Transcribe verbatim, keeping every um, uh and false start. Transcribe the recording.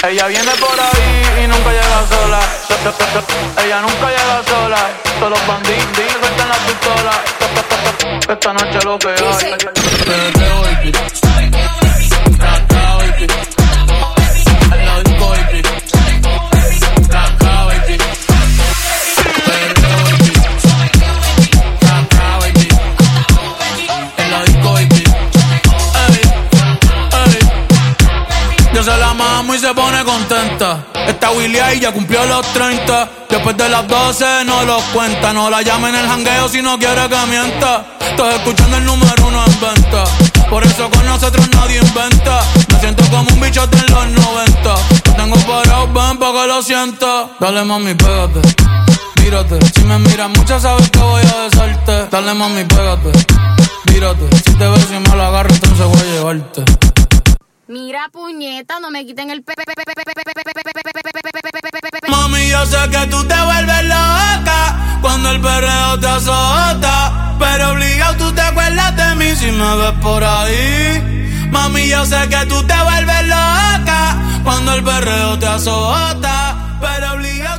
Ella viene por ahí y nunca llega sola. Ella nunca llega sola. Todos los bandidos sueltan la pistola. Esta noche lo que hay. Perreo y pico. Cacao y pico. El lado del baby. Cacao y pico. Perreo y pico. Cacao y pico. El lado del baby. Yo se la mamo y se pone contenta. Esta Willy ahí ya cumplió los treinta. Después de las doce no los cuenta. No la llame en el jangueo si no quiere que mienta. Estás escuchando el número uno en venta. Por eso con nosotros nadie inventa. Me siento como un bichote en los noventa. Lo tengo parado, ven pa' que lo sienta. Dale mami, pégate, mírate. Si me miras mucho sabes que voy a besarte. Dale mami, pégate, mírate. Si te ves y me la agarro entonces voy a llevarte. Mira, puñeta, no me quiten el pe... Mami, yo sé que tú te vuelves loca cuando el perreo te azota, pero obligado tú te acuerdas de mí si me ves por ahí. Mami, yo sé que tú te vuelves loca cuando el perreo te azota, pero obligado